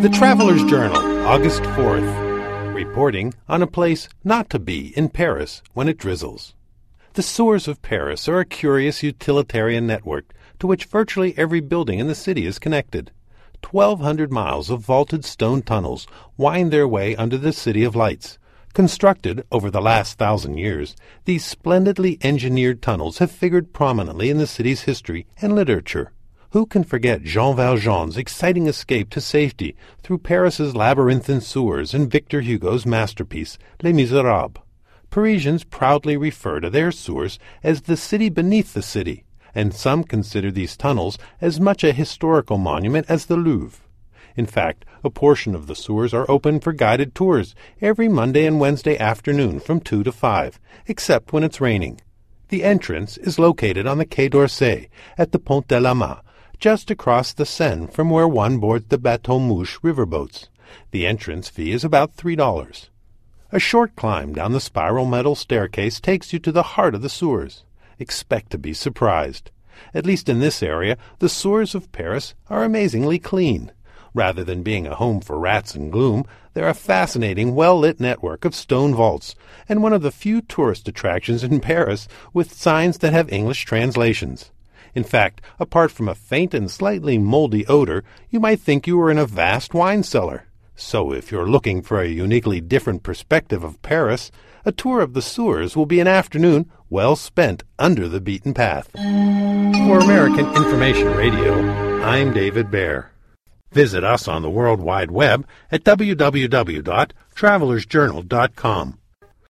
The Traveler's Journal, August 4th. Reporting on a place not to be in Paris when it drizzles. The sewers of Paris are a curious utilitarian network to which virtually every building in the city is connected. 1,200 miles of vaulted stone tunnels wind their way under the City of Lights. Constructed over the last 1,000 years, these splendidly engineered tunnels have figured prominently in the city's history and literature. Who can forget Jean Valjean's exciting escape to safety through Paris's labyrinthine sewers and Victor Hugo's masterpiece, Les Miserables? Parisians proudly refer to their sewers as the city beneath the city, and some consider these tunnels as much a historical monument as the Louvre. In fact, a portion of the sewers are open for guided tours every Monday and Wednesday afternoon from 2 to 5, except when it's raining. The entrance is located on the Quai d'Orsay at the Pont de la Mare, just across the Seine from where one boards the Bateau Mouche riverboats. The entrance fee is about $3. A short climb down the spiral metal staircase takes you to the heart of the sewers. Expect to be surprised. At least in this area, the sewers of Paris are amazingly clean. Rather than being a home for rats and gloom, they're a fascinating, well-lit network of stone vaults, and one of the few tourist attractions in Paris with signs that have English translations. In fact, apart from a faint and slightly moldy odor, you might think you were in a vast wine cellar. So if you're looking for a uniquely different perspective of Paris, a tour of the sewers will be an afternoon well spent under the beaten path. For American Information Radio, I'm David Baer. Visit us on the World Wide Web at www.travelersjournal.com.